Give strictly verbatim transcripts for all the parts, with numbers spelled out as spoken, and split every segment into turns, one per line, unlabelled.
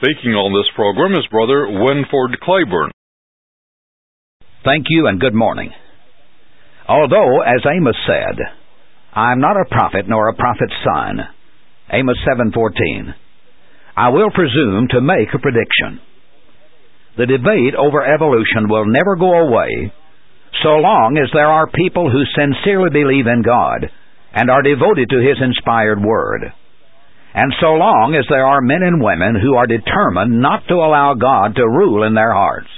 Speaking on this program is Brother Winford Claiborne.
Thank you and good morning. Although, as Amos said, I am not a prophet nor a prophet's son, Amos seven fourteen, I will presume to make a prediction. The debate over evolution will never go away so long as there are people who sincerely believe in God and are devoted to His inspired Word, and so long as there are men and women who are determined not to allow God to rule in their hearts.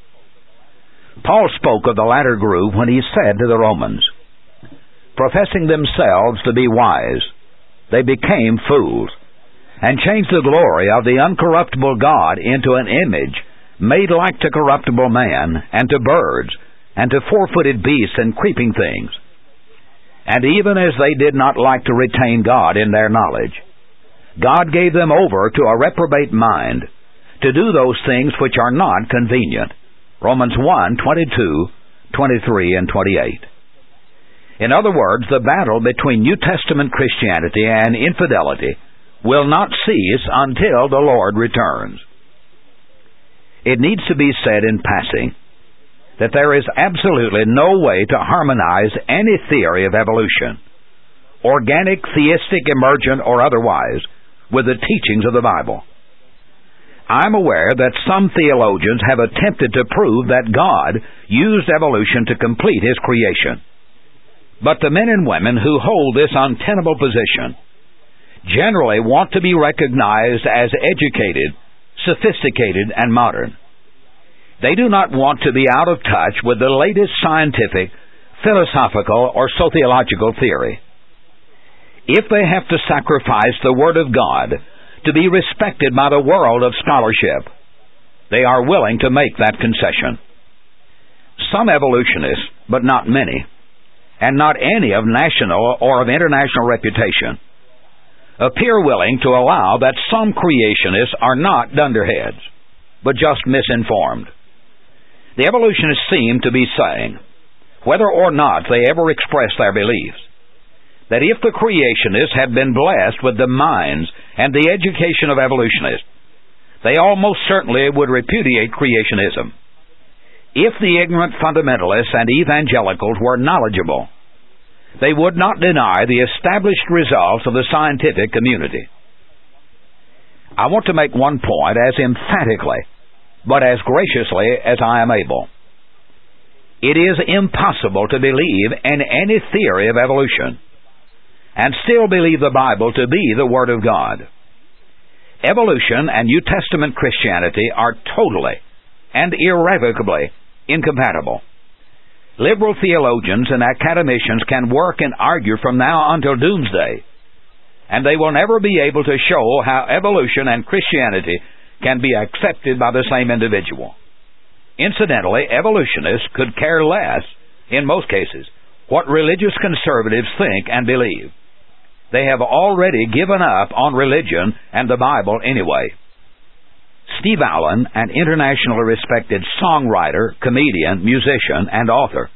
Paul spoke of the latter group when he said to the Romans, professing themselves to be wise, they became fools, and changed the glory of the uncorruptible God into an image made like to corruptible man, and to birds, and to four-footed beasts and creeping things. And even as they did not like to retain God in their knowledge, God gave them over to a reprobate mind to do those things which are not convenient. Romans one, twenty-two, twenty-three, and twenty-eight. In other words, the battle between New Testament Christianity and infidelity will not cease until the Lord returns. It needs to be said in passing that there is absolutely no way to harmonize any theory of evolution, organic, theistic, emergent, or otherwise, with the teachings of the Bible. I'm aware that some theologians have attempted to prove that God used evolution to complete His creation. But the men and women who hold this untenable position generally want to be recognized as educated, sophisticated, and modern. They do not want to be out of touch with the latest scientific, philosophical, or sociological theory. If they have to sacrifice the Word of God to be respected by the world of scholarship, they are willing to make that concession. Some evolutionists, but not many, and not any of national or of international reputation, appear willing to allow that some creationists are not dunderheads, but just misinformed. The evolutionists seem to be saying, whether or not they ever express their beliefs, that if the creationists had been blessed with the minds and the education of evolutionists, they almost certainly would repudiate creationism. If the ignorant fundamentalists and evangelicals were knowledgeable, they would not deny the established results of the scientific community. I want to make one point as emphatically, but as graciously as I am able. It is impossible to believe in any theory of evolution and still believe the Bible to be the Word of God. Evolution and New Testament Christianity are totally and irrevocably incompatible. Liberal theologians and academicians can work and argue from now until doomsday, and they will never be able to show how evolution and Christianity can be accepted by the same individual. Incidentally, evolutionists could care less, in most cases, what religious conservatives think and believe. They have already given up on religion and the Bible anyway. Steve Allen, an internationally respected songwriter, comedian, musician, and author,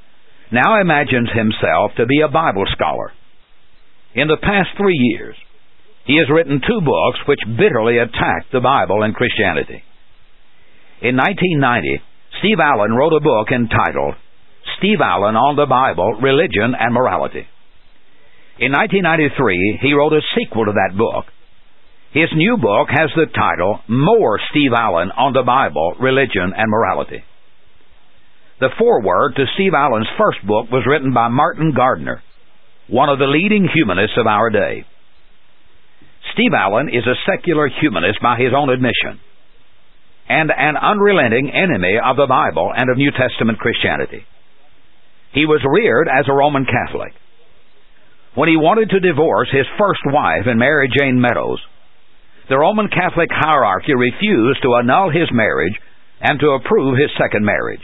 now imagines himself to be a Bible scholar. In the past three years, he has written two books which bitterly attack the Bible and Christianity. In nineteen ninety, Steve Allen wrote a book entitled Steve Allen on the Bible, Religion, and Morality. In nineteen ninety-three, he wrote a sequel to that book. His new book has the title, More Steve Allen on the Bible, Religion, and Morality. The foreword to Steve Allen's first book was written by Martin Gardner, one of the leading humanists of our day. Steve Allen is a secular humanist by his own admission, and an unrelenting enemy of the Bible and of New Testament Christianity. He was reared as a Roman Catholic. When he wanted to divorce his first wife and marry Jane Meadows, the Roman Catholic hierarchy refused to annul his marriage and to approve his second marriage.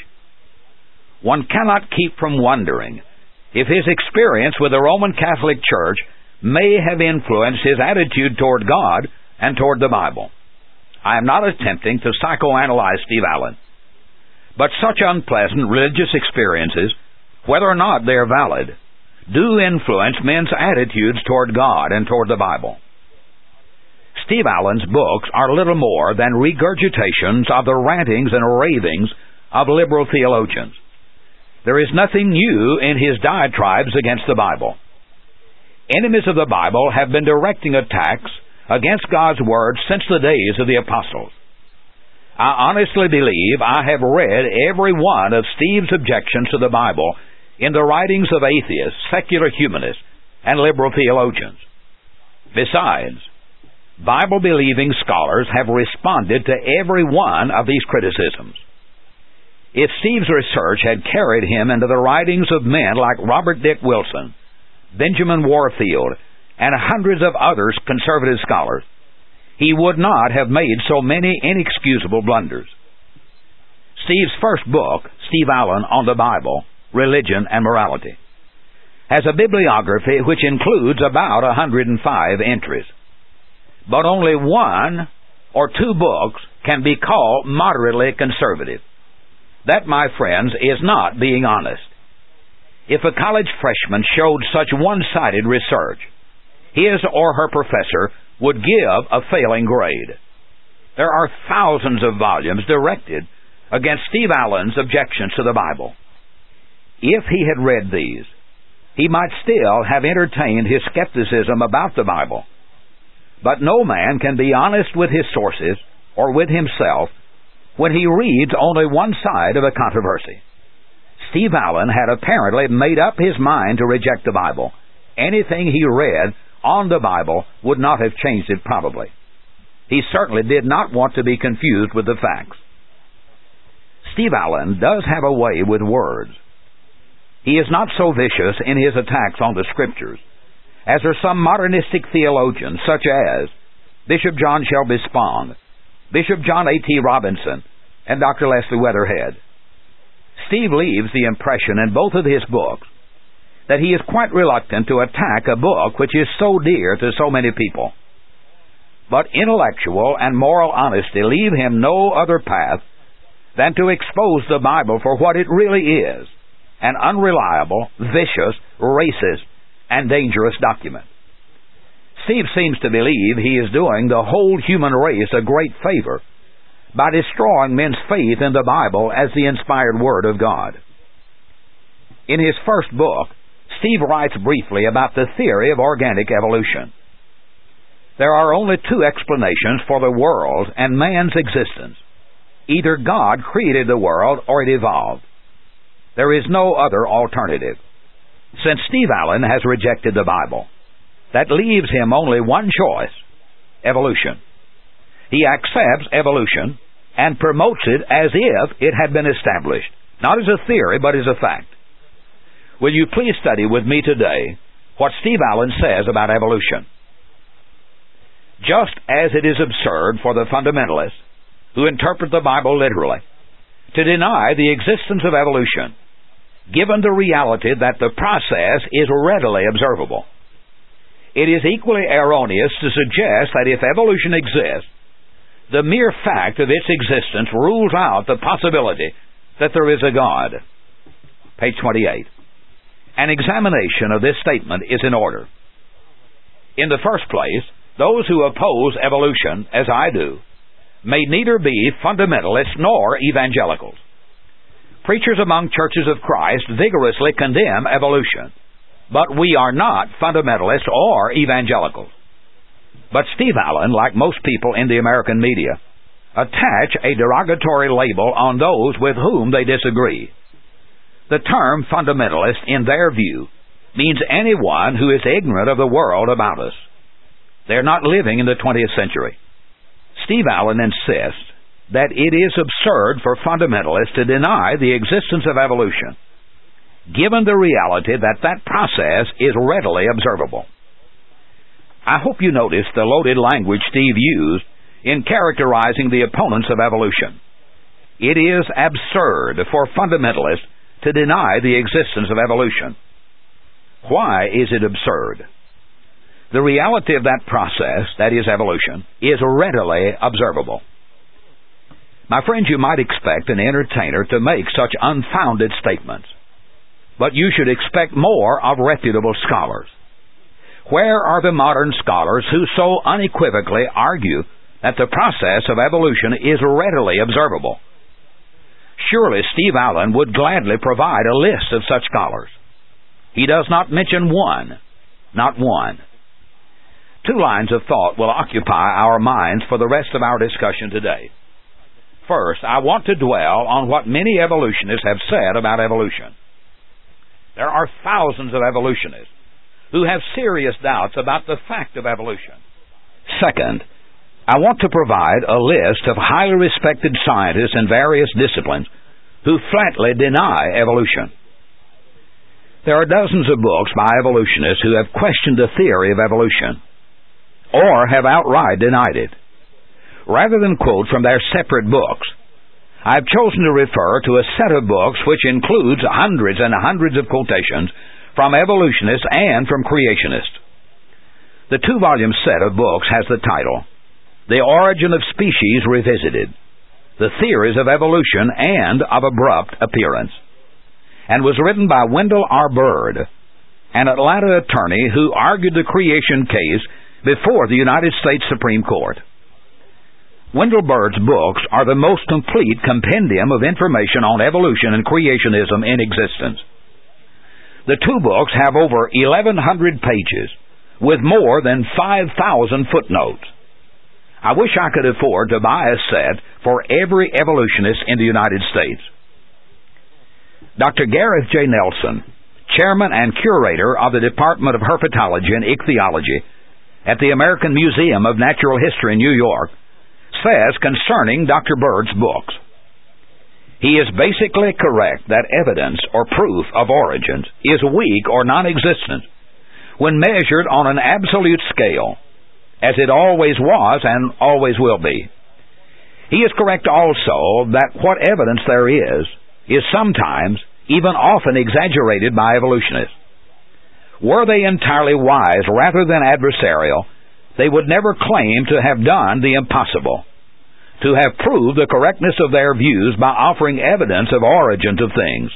One cannot keep from wondering if his experience with the Roman Catholic Church may have influenced his attitude toward God and toward the Bible. I am not attempting to psychoanalyze Steve Allen, but such unpleasant religious experiences, whether or not they are valid, do influence men's attitudes toward God and toward the Bible. Steve Allen's books are little more than regurgitations of the rantings and ravings of liberal theologians. There is nothing new in his diatribes against the Bible. Enemies of the Bible have been directing attacks against God's Word since the days of the apostles. I honestly believe I have read every one of Steve's objections to the Bible in the writings of atheists, secular humanists, and liberal theologians. Besides, Bible-believing scholars have responded to every one of these criticisms. If Steve's research had carried him into the writings of men like Robert Dick Wilson, Benjamin Warfield, and hundreds of other conservative scholars, he would not have made so many inexcusable blunders. Steve's first book, Steve Allen on the Bible, Religion and Morality, has a bibliography which includes about one hundred five entries. But only one or two books can be called moderately conservative. That, my friends, is not being honest. If a college freshman showed such one-sided research, his or her professor would give a failing grade. There are thousands of volumes directed against Steve Allen's objections to the Bible. If he had read these, he might still have entertained his skepticism about the Bible. But no man can be honest with his sources or with himself when he reads only one side of a controversy. Steve Allen had apparently made up his mind to reject the Bible. Anything he read on the Bible would not have changed it probably. He certainly did not want to be confused with the facts. Steve Allen does have a way with words. He is not so vicious in his attacks on the Scriptures as are some modernistic theologians such as Bishop John Shelby Spong, Bishop John A T Robinson, and Doctor Leslie Weatherhead. Steve leaves the impression in both of his books that he is quite reluctant to attack a book which is so dear to so many people. But intellectual and moral honesty leave him no other path than to expose the Bible for what it really is, an unreliable, vicious, racist, and dangerous document. Steve seems to believe he is doing the whole human race a great favor by destroying men's faith in the Bible as the inspired Word of God. In his first book, Steve writes briefly about the theory of organic evolution. There are only two explanations for the world and man's existence. Either God created the world or it evolved. There is no other alternative. Since Steve Allen has rejected the Bible, that leaves him only one choice: evolution. He accepts evolution and promotes it as if it had been established, not as a theory, but as a fact. Will you please study with me today what Steve Allen says about evolution? Just as it is absurd for the fundamentalists who interpret the Bible literally to deny the existence of evolution, given the reality that the process is readily observable, it is equally erroneous to suggest that if evolution exists, the mere fact of its existence rules out the possibility that there is a God. Page twenty-eight. An examination of this statement is in order. In the first place, those who oppose evolution, as I do, may neither be fundamentalists nor evangelicals. Preachers among churches of Christ vigorously condemn evolution, but we are not fundamentalists or evangelicals. But Steve Allen, like most people in the American media, attach a derogatory label on those with whom they disagree. The term fundamentalist, in their view, means anyone who is ignorant of the world about us. They're not living in the twentieth century. Steve Allen insists that it is absurd for fundamentalists to deny the existence of evolution, given the reality that that process is readily observable. I hope you noticed the loaded language Steve used in characterizing the opponents of evolution. It is absurd for fundamentalists to deny the existence of evolution. Why is it absurd? The reality of that process, that is evolution, is readily observable. My friends, you might expect an entertainer to make such unfounded statements, but you should expect more of reputable scholars. Where are the modern scholars who so unequivocally argue that the process of evolution is readily observable? Surely Steve Allen would gladly provide a list of such scholars. He does not mention one, not one. Two lines of thought will occupy our minds for the rest of our discussion today. First, I want to dwell on what many evolutionists have said about evolution. There are thousands of evolutionists who have serious doubts about the fact of evolution. Second, I want to provide a list of highly respected scientists in various disciplines who flatly deny evolution. There are dozens of books by evolutionists who have questioned the theory of evolution, or have outright denied it. Rather than quote from their separate books, I have chosen to refer to a set of books which includes hundreds and hundreds of quotations from evolutionists and from creationists. The two-volume set of books has the title, The Origin of Species Revisited, The Theories of Evolution and of Abrupt Appearance, and was written by Wendell R. Bird, an Atlanta attorney who argued the creation case before the United States Supreme Court. Wendell Bird's books are the most complete compendium of information on evolution and creationism in existence. The two books have over eleven hundred pages, with more than five thousand footnotes. I wish I could afford to buy a set for every evolutionist in the United States. Doctor Gareth J. Nelson, chairman and curator of the Department of Herpetology and Ichthyology at the American Museum of Natural History in New York, says concerning Doctor Bird's books, he is basically correct that evidence or proof of origins is weak or non-existent when measured on an absolute scale, as it always was and always will be. He is correct also that what evidence there is, is sometimes, even often exaggerated by evolutionists. Were they entirely wise rather than adversarial, they would never claim to have done the impossible, to have proved the correctness of their views by offering evidence of origins of things.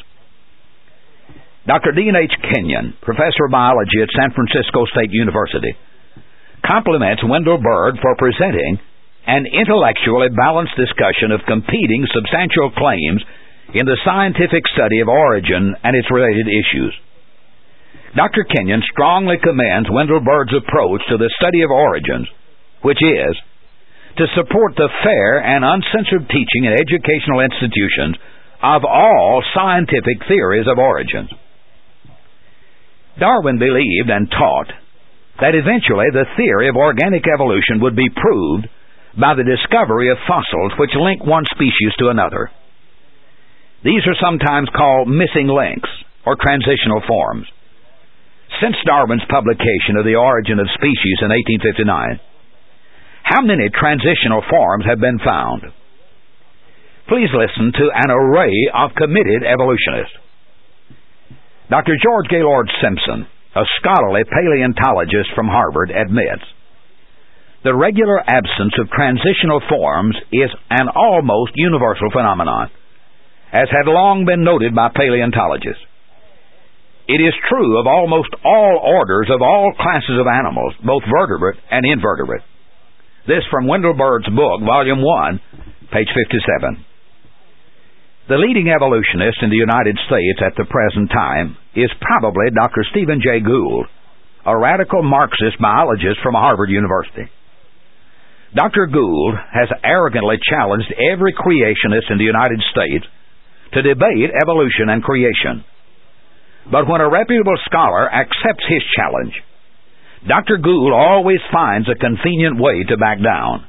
Doctor Dean H. Kenyon, professor of biology at San Francisco State University, compliments Wendell Bird for presenting an intellectually balanced discussion of competing substantial claims in the scientific study of origin and its related issues. Doctor Kenyon strongly commends Wendell Bird's approach to the study of origins, which is to support the fair and uncensored teaching in educational institutions of all scientific theories of origins. Darwin believed and taught that eventually the theory of organic evolution would be proved by the discovery of fossils which link one species to another. These are sometimes called missing links or transitional forms. Since Darwin's publication of The Origin of Species in eighteen fifty-nine, how many transitional forms have been found? Please listen to an array of committed evolutionists. Doctor George Gaylord Simpson, a scholarly paleontologist from Harvard, admits the regular absence of transitional forms is an almost universal phenomenon, as had long been noted by paleontologists. It is true of almost all orders of all classes of animals, both vertebrate and invertebrate. This from Wendell Bird's book, Volume one, page fifty-seven. The leading evolutionist in the United States at the present time is probably Doctor Stephen Jay Gould, a radical Marxist biologist from Harvard University. Doctor Gould has arrogantly challenged every creationist in the United States to debate evolution and creation. But when a reputable scholar accepts his challenge, Doctor Gould always finds a convenient way to back down.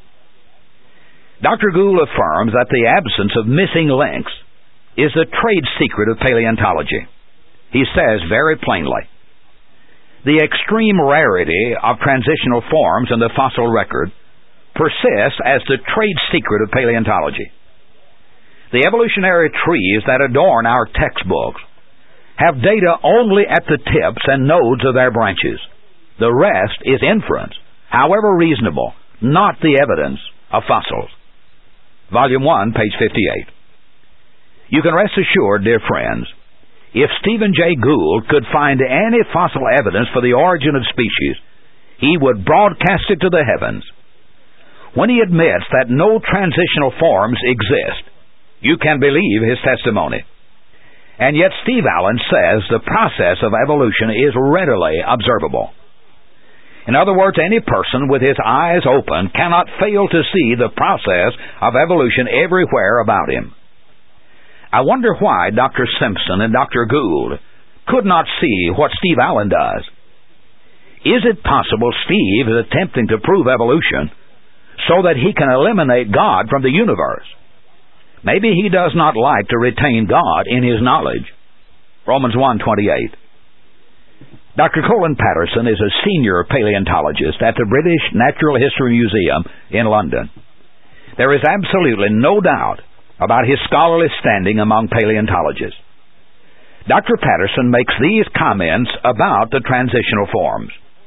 Doctor Gould affirms that the absence of missing links is the trade secret of paleontology. He says very plainly, the extreme rarity of transitional forms in the fossil record persists as the trade secret of paleontology. The evolutionary trees that adorn our textbooks have data only at the tips and nodes of their branches. The rest is inference, however reasonable, not the evidence of fossils. Volume one, page fifty-eight. You can rest assured, dear friends, if Stephen Jay Gould could find any fossil evidence for the origin of species, he would broadcast it to the heavens. When he admits that no transitional forms exist, you can believe his testimony. And yet Steve Allen says the process of evolution is readily observable. In other words, any person with his eyes open cannot fail to see the process of evolution everywhere about him. I wonder why Doctor Simpson and Doctor Gould could not see what Steve Allen does. Is it possible Steve is attempting to prove evolution so that he can eliminate God from the universe? Maybe he does not like to retain God in his knowledge. Romans one twenty-eight. Doctor Colin Patterson is a senior paleontologist at the British Natural History Museum in London. There is absolutely no doubt about his scholarly standing among paleontologists. Doctor Patterson makes these comments about the transitional forms.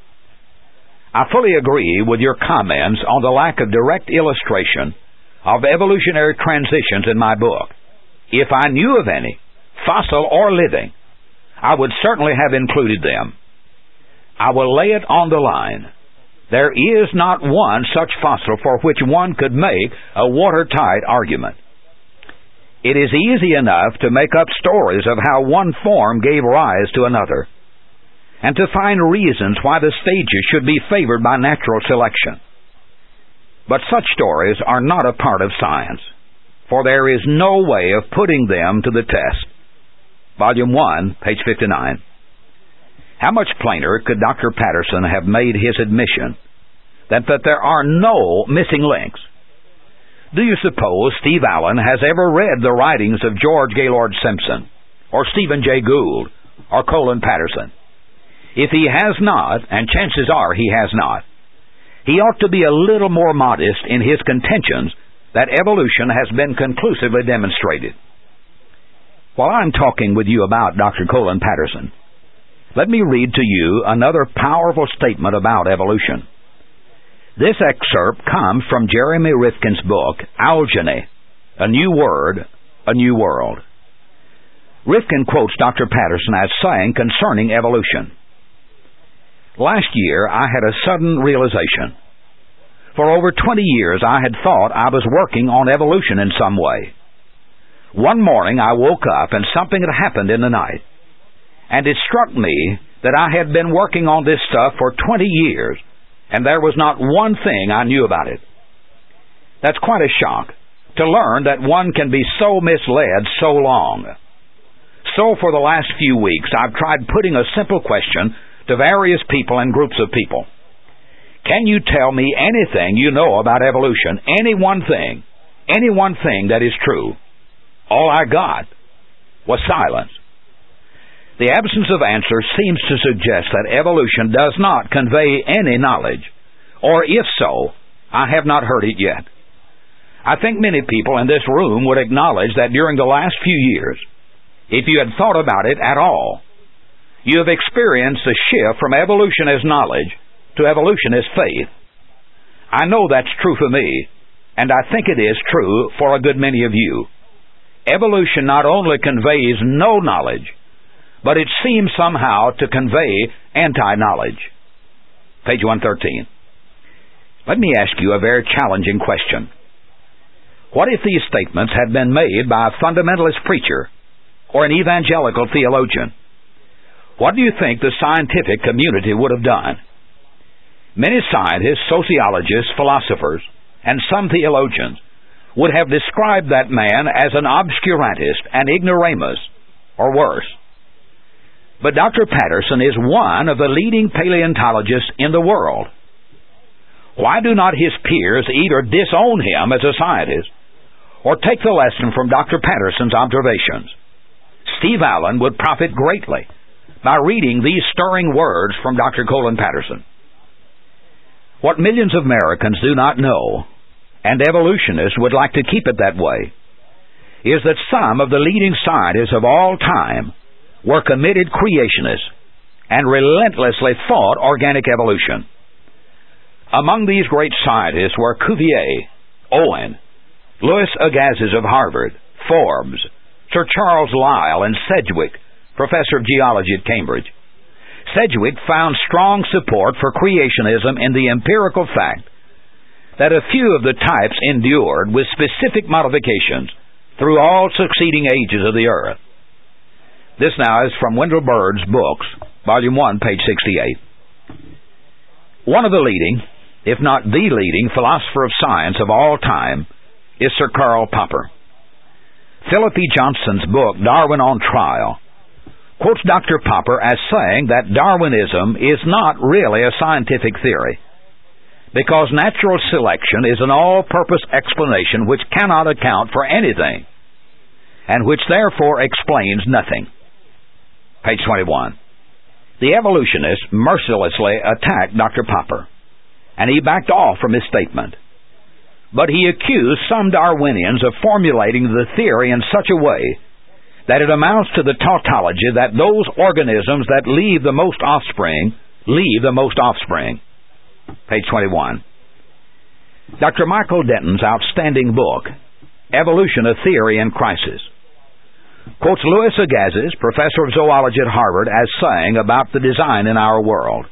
I fully agree with your comments on the lack of direct illustration of evolutionary transitions in my book. If I knew of any, fossil or living, I would certainly have included them. I will lay it on the line. There is not one such fossil for which one could make a watertight argument. It is easy enough to make up stories of how one form gave rise to another, and to find reasons why the stages should be favored by natural selection. But such stories are not a part of science, for there is no way of putting them to the test. Volume one, page fifty-nine. How much plainer could Doctor Patterson have made his admission that, that there are no missing links? Do you suppose Steve Allen has ever read the writings of George Gaylord Simpson, or Stephen Jay Gould, or Colin Patterson? If he has not, and chances are he has not, he ought to be a little more modest in his contentions that evolution has been conclusively demonstrated. While I'm talking with you about Doctor Colin Patterson, let me read to you another powerful statement about evolution. This excerpt comes from Jeremy Rifkin's book, Algeny, A New Word, A New World. Rifkin quotes Doctor Patterson as saying concerning evolution, "Last year I had a sudden realization. For over twenty years I had thought I was working on evolution in some way. One morning I woke up and something had happened in the night. And it struck me that I had been working on this stuff for twenty years, and there was not one thing I knew about it. That's quite a shock, to learn that one can be so misled so long. So for the last few weeks, I've tried putting a simple question to various people and groups of people. Can you tell me anything you know about evolution, any one thing, any one thing that is true? All I got was silence. The absence of answer seems to suggest that evolution does not convey any knowledge, or if so, I have not heard it yet. I think many people in this room would acknowledge that during the last few years, if you had thought about it at all, you have experienced a shift from evolution as knowledge to evolution as faith. I know that's true for me, and I think it is true for a good many of you. Evolution not only conveys no knowledge, but it seems somehow to convey anti-knowledge." Page one thirteen. Let me ask you a very challenging question. What if these statements had been made by a fundamentalist preacher or an evangelical theologian? What do you think the scientific community would have done? Many scientists, sociologists, philosophers, and some theologians would have described that man as an obscurantist, an ignoramus, or worse. But Doctor Patterson is one of the leading paleontologists in the world. Why do not his peers either disown him as a scientist or take the lesson from Doctor Patterson's observations? Steve Allen would profit greatly by reading these stirring words from Doctor Colin Patterson. What millions of Americans do not know, and evolutionists would like to keep it that way, is that some of the leading scientists of all time were committed creationists and relentlessly fought organic evolution. Among these great scientists were Cuvier, Owen, Louis Agassiz of Harvard, Forbes, Sir Charles Lyell, and Sedgwick, professor of geology at Cambridge. Sedgwick found strong support for creationism in the empirical fact that a few of the types endured with specific modifications through all succeeding ages of the earth. This now is from Wendell Bird's books, Volume one, page sixty-eight. One of the leading, if not the leading, philosopher of science of all time is Sir Karl Popper. Philip E. Johnson's book, Darwin on Trial, quotes Doctor Popper as saying that Darwinism is not really a scientific theory, because natural selection is an all-purpose explanation which cannot account for anything, and which therefore explains nothing. Page twenty-one. The evolutionists mercilessly attacked Doctor Popper, and he backed off from his statement. But he accused some Darwinians of formulating the theory in such a way that it amounts to the tautology that those organisms that leave the most offspring leave the most offspring. Page twenty-one. Doctor Michael Denton's outstanding book, Evolution, a Theory in Crisis, quotes Louis Agassiz, professor of zoology at Harvard, as saying about the design in our world: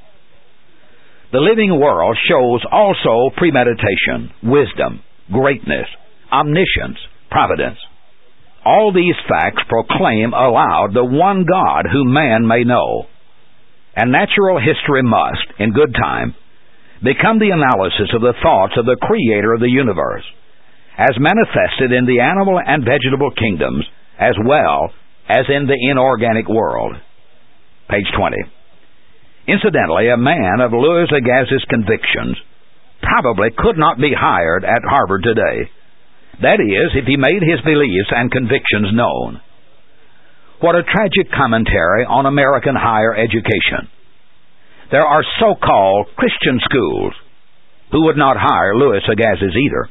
the living world shows also premeditation, wisdom, greatness, omniscience, providence. All these facts proclaim aloud the one God whom man may know. And natural history must, in good time, become the analysis of the thoughts of the Creator of the universe, as manifested in the animal and vegetable kingdoms, as well as in the inorganic world. Page twenty. Incidentally, a man of Louis Agassiz's convictions probably could not be hired at Harvard today. That is, if he made his beliefs and convictions known. What a tragic commentary on American higher education. There are so-called Christian schools who would not hire Louis Agassiz either.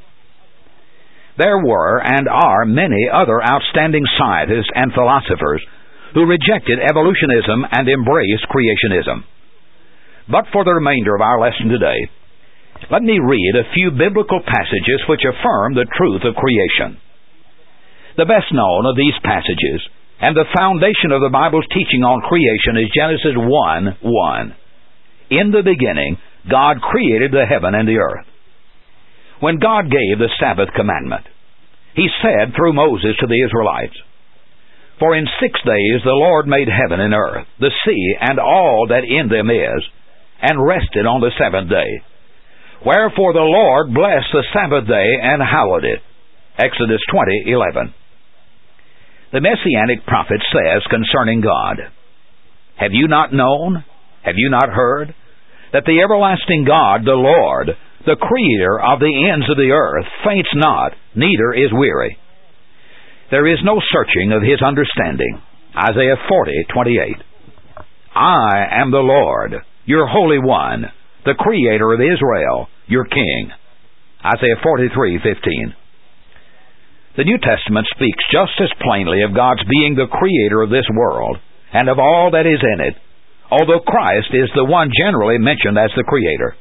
There were and are many other outstanding scientists and philosophers who rejected evolutionism and embraced creationism. But for the remainder of our lesson today, let me read a few biblical passages which affirm the truth of creation. The best known of these passages and the foundation of the Bible's teaching on creation is Genesis one one. In the beginning, God created the heaven and the earth. When God gave the Sabbath commandment, He said through Moses to the Israelites, "For in six days the Lord made heaven and earth, the sea, and all that in them is, and rested on the seventh day. Wherefore the Lord blessed the Sabbath day and hallowed it." Exodus twenty eleven. The Messianic prophet says concerning God, "Have you not known? Have you not heard? That the everlasting God, the Lord, the Creator of the ends of the earth, faints not, neither is weary. There is no searching of His understanding." Isaiah forty twenty-eight. "I am the Lord, your Holy One, the Creator of Israel, your King." Isaiah forty-three fifteen. The New Testament speaks just as plainly of God's being the Creator of this world and of all that is in it, although Christ is the one generally mentioned as the Creator.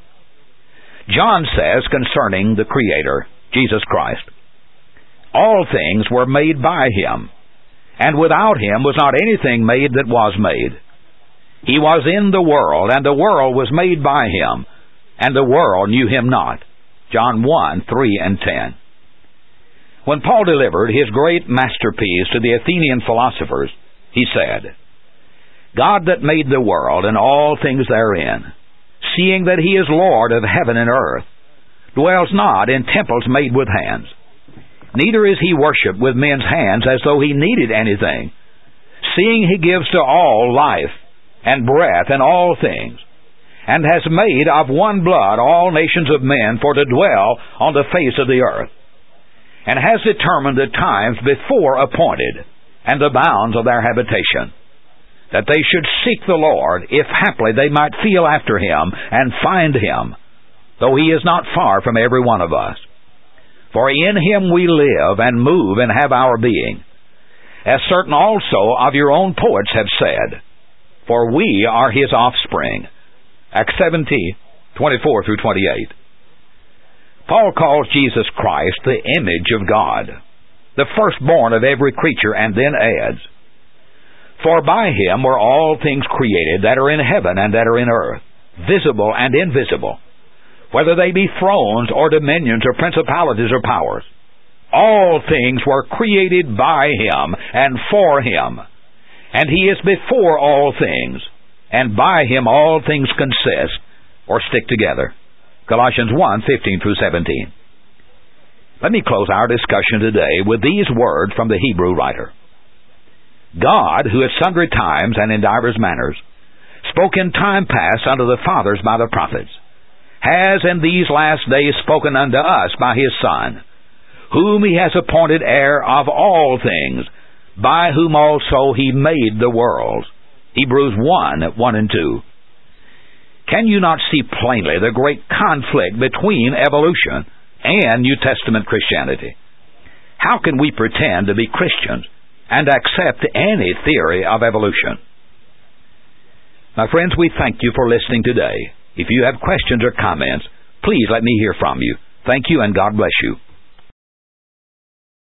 John says concerning the Creator, Jesus Christ, "All things were made by Him, and without Him was not anything made that was made. He was in the world, and the world was made by Him, and the world knew Him not." John one three and ten. When Paul delivered his great masterpiece to the Athenian philosophers, he said, "God that made the world and all things therein, seeing that He is Lord of heaven and earth, dwells not in temples made with hands, neither is He worshipped with men's hands as though He needed anything, seeing He gives to all life and breath and all things, and has made of one blood all nations of men for to dwell on the face of the earth, and has determined the times before appointed, and the bounds of their habitation, that they should seek the Lord, if haply they might feel after Him, and find Him, though He is not far from every one of us. For in Him we live, and move, and have our being, as certain also of your own poets have said, for we are His offspring." Acts seventeen twenty-four through twenty-eight. Paul calls Jesus Christ the image of God, the firstborn of every creature, and then adds, For by him were all things created that are in heaven and that are in earth, visible and invisible, whether they be thrones or dominions or principalities or powers. All things were created by him and for him. And he is before all things, and by him all things consist, or stick together. Colossians one, fifteen through seventeen. Let me close our discussion today with these words from the Hebrew writer. God, who at sundry times and in divers manners spoke in time past unto the fathers by the prophets, has in these last days spoken unto us by his Son, whom he has appointed heir of all things, by whom also he made the worlds. Hebrews one, one and two. Can you not see plainly the great conflict between evolution and New Testament Christianity? How can we pretend to be Christians and accept any theory of evolution? My friends, we thank you for listening today. If you have questions or comments, please let me hear from you. Thank you, and God bless you.